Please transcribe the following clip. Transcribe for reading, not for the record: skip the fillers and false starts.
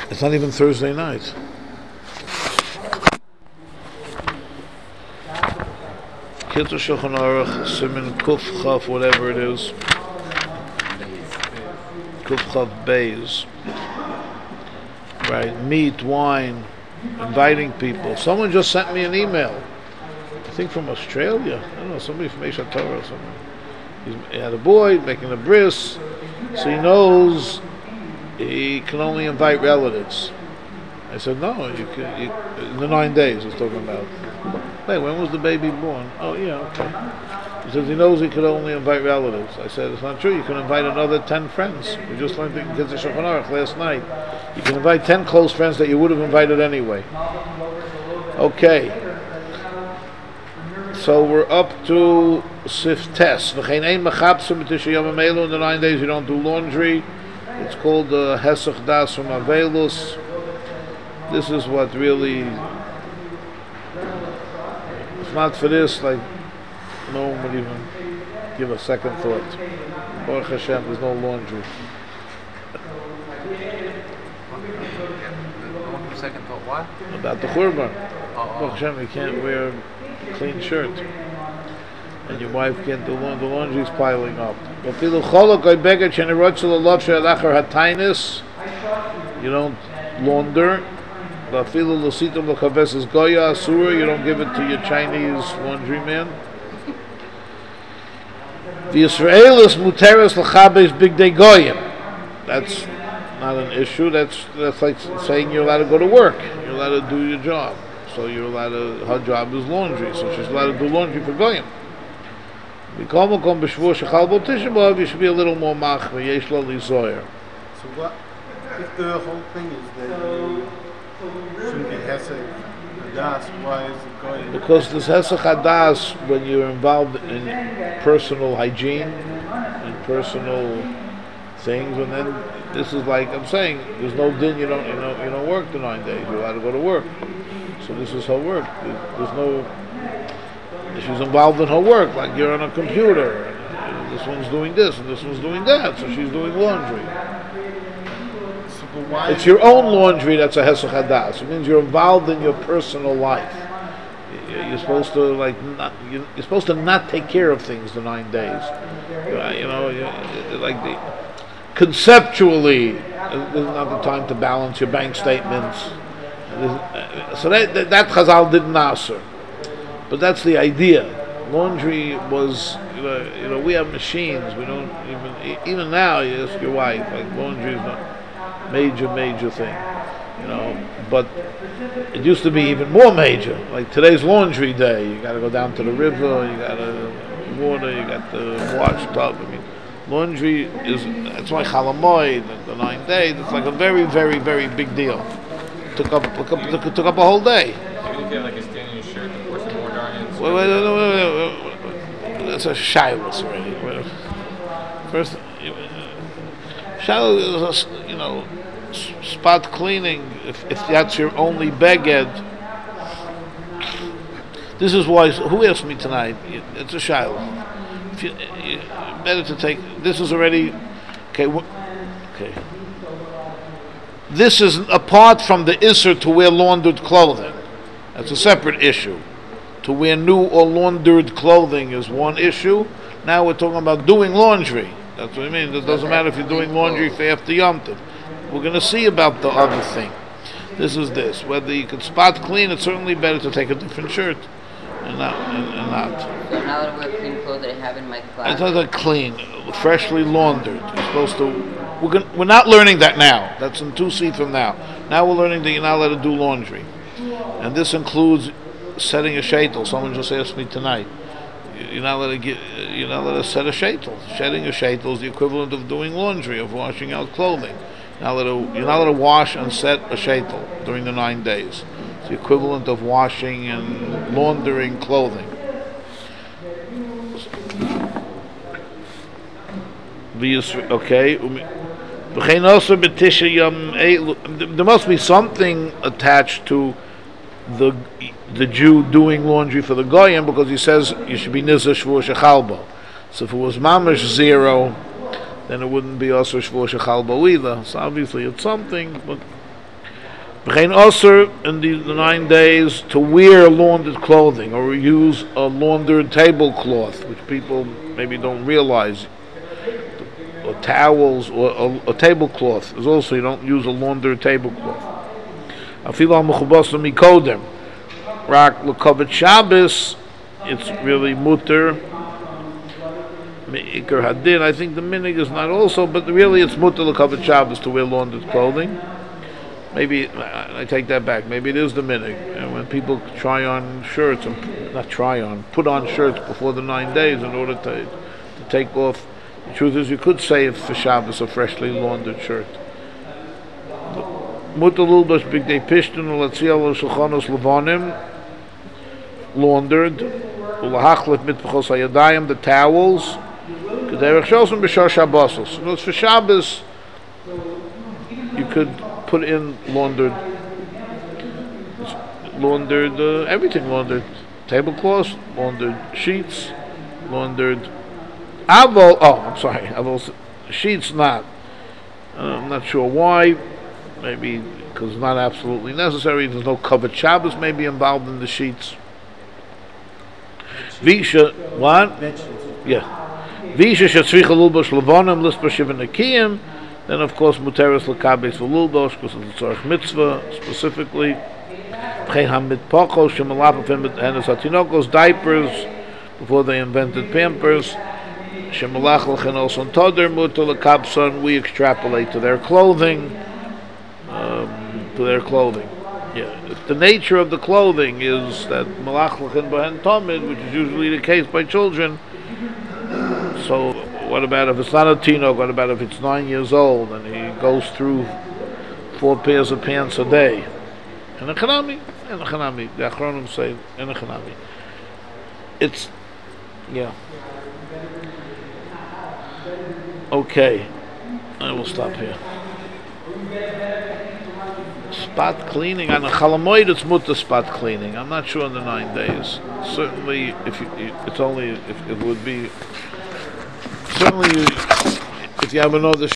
It's not even Thursday night. Kitzur Shulchan Aruch, Siman Kuf Chav, whatever it is. Kuf Chav Beis. Right, meat, wine, inviting people. Someone just sent me an email. I think from Australia. I don't know, somebody from Eshat Torah or something. He had a boy making a bris, so he knows he can only invite relatives. I said, no, you in the 9 days I was talking about. Hey, when was the baby born? Oh, yeah, okay. He says he knows he could only invite relatives. I said, it's not true. You can invite another 10 friends. We just learned in Kitzur Shulchan Aruch last night. You can invite 10 close friends that you would have invited anyway. Okay. So we're up to Sif Tes. In the 9 days you don't do laundry. It's called the Hesach Das from Avelus. This is what really, if not for this, like, no one would even give a second thought. Baruch Hashem, there's no laundry. Second thought, what? About the Churban. Baruch Hashem, you can't wear a clean shirt. And your wife can't do laundry. The laundry's piling up. You don't launder. You don't give it to your Chinese laundryman. The Israelis muteres l'chabes big day goyim. That's not an issue. That's like saying you're allowed to go to work. You're allowed to do your job. So you're allowed to. Her job is laundry. So she's allowed to do laundry for goyim. You should be a little more machmir. Yesh lo lizoyer. So what if the whole thing is that you shouldn't be hesed hadas? Why is it going? Because this hesed hadas, when you're involved in personal hygiene and personal things, and then this is like I'm saying, there's no din. You don't work the 9 days. You're allowed to go to work. So this is her work. There's no. She's involved in her work, like you're on a computer, and this one's doing this, and this one's doing that, so she's doing laundry. It's your own laundry that's a hesach hadas. It means you're involved in your personal life. You're supposed to you're supposed to not take care of things the 9 days. Conceptually, this is not the time to balance your bank statements. So that Chazal didn't answer. But that's the idea. Laundry was, we have machines. We don't even now. You ask your wife, like laundry is a major thing, But it used to be even more major. Like today's laundry day, you got to go down to the river, you got to water, you got the wash tub. I mean, laundry that's why Chalamoid, the 9 days. It's like a very, very, very big deal. Took up a whole day. Even if you have like a standing shirt, of course, more darn. Wait. That's a shilas already. First, shilas is spot cleaning. If that's your only beged, this is why. Who asked me tonight? It's a shilas. Better to take. This is already okay. This is apart from the isser to wear laundered clothing. That's a separate issue. To wear new or laundered clothing is one issue. Now we're talking about doing laundry. That's what I mean. It doesn't matter if you're doing laundry for after Yom Tov. We're going to see about the other thing. This is this. Whether you can spot clean, it's certainly better to take a different shirt and not. So I'm not allowed to wear clean clothes that I have in my closet. It's not like clean, freshly laundered. You're supposed to. We're not learning that now. That's in 2 seats from now. Now we're learning that you're not allowed to do laundry, and this includes setting a sheitel. Someone just asked me tonight. You're not allowed to set a sheitel. Shedding a sheitel is the equivalent of doing laundry, of washing out clothing. You're not allowed to wash and set a sheitel during the 9 days. It's the equivalent of washing and laundering clothing. Okay. There must be something attached to the Jew doing laundry for the Goyim, because he says you should be Nizah Shvur Shechalbo. So if it was Mamish 0, then it wouldn't be also Shvur Shechalbo either. So obviously it's something, but V'chein osur in the 9 days to wear laundered clothing or use a laundered tablecloth, which people maybe don't realize, or towels or a tablecloth is also, you don't use a laundered tablecloth. Afilu al-mechubasa mikodem, rak l'kovet Shabbos, it's really mutter. Me'ikar hadin, I think the minig is not also, but really it's mutter l'kovet Shabbos to wear laundered clothing. Maybe I take that back. Maybe it is the minig. And when people try on shirts, put on shirts before the 9 days in order to take off. The truth is, you could say it's for Shabbos a freshly laundered shirt. Mutter lulbash bigdei pishtun ulatziel shulchanos levanim, laundered. Ulahachlet mitpachos hayadayim, the towels. K'derech shosem b'shar Shabbosos. So it's for Shabbos. You could put in laundered everything, laundered tablecloths, laundered sheets, laundered sheets not. I'm not sure why. Maybe because it's not absolutely necessary. There's no covered Shabbos maybe involved in the sheets. Visha, what? Yeah. Visha shetzricha lulbosh levonim lispashiv nekiyim. Then, of course, muteris l'kabes v'lulbosh, because it's a tzarech mitzvah, specifically. V'chein ha-mitpachos, shemalapafim b'tehenes hatinokos, diapers, before they invented Pampers. Shemalach l'chen also toder, muter l'kabson, we extrapolate to their clothing. Yeah. The nature of the clothing is that malach l'chen b'hen tomid, which is usually the case by children. So, what about if it's not a tino? What about if it's 9 years old and he goes through 4 pairs of pants a day? In a chanami. The Achronim say in a chanami. It's, yeah. Okay, I will stop here. Spot cleaning on a chalamoid, it's mutter spot cleaning. I'm not sure in the 9 days. Certainly, if it would be. Certainly, if you have another